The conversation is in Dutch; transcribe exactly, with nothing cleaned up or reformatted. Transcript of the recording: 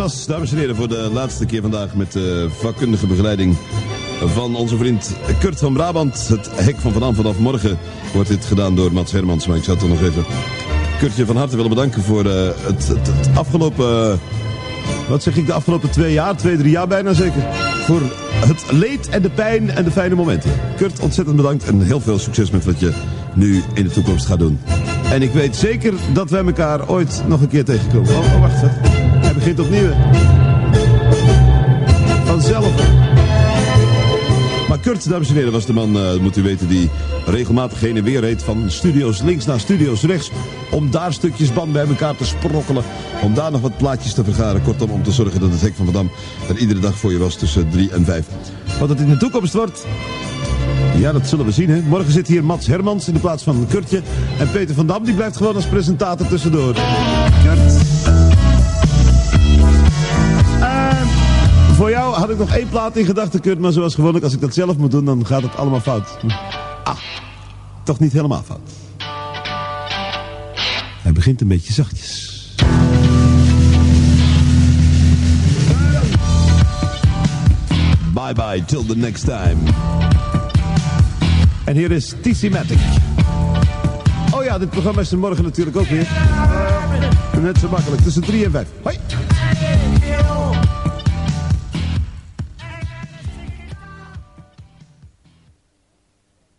was, dames en heren, voor de laatste keer vandaag met de vakkundige begeleiding van onze vriend Kurt van Brabant. Het hek van Van Dam. Vanaf morgen wordt dit gedaan door Mats Hermans. Maar ik zou toch nog even Kurtje van harte willen bedanken voor uh, het, het, het afgelopen... Uh, wat zeg ik, de afgelopen twee jaar, twee, drie jaar bijna zeker. Voor het leed en de pijn en de fijne momenten. Kurt, ontzettend bedankt en heel veel succes met wat je nu in de toekomst gaat doen. En ik weet zeker dat wij elkaar ooit nog een keer tegenkomen. Oh, oh wacht, hij begint opnieuw. Vanzelf. Maar Kurt, dames en heren, was de man, uh, moet u weten, die regelmatig heen en weer reed van studio's links naar studio's rechts. Om daar stukjes band bij elkaar te sprokkelen. Om daar nog wat plaatjes te vergaren. Kortom, om te zorgen dat het hek van Van Dam er iedere dag voor je was tussen drie en vijf. Wat het in de toekomst wordt, ja, dat zullen we zien, hè. Morgen zit hier Mats Hermans in de plaats van Kurtje. En Peter van Dam, die blijft gewoon als presentator tussendoor. Kurt. En voor jou had ik nog één plaat in gedachten, Kurt. Maar zoals gewoonlijk, als ik dat zelf moet doen, dan gaat het allemaal fout. Ah, toch niet helemaal fout. Hij begint een beetje zachtjes. Bye bye, till the next time. En hier is T C Matic. Oh ja, dit programma is er morgen natuurlijk ook weer. Uh, net zo makkelijk, tussen drie en vijf. Hoi!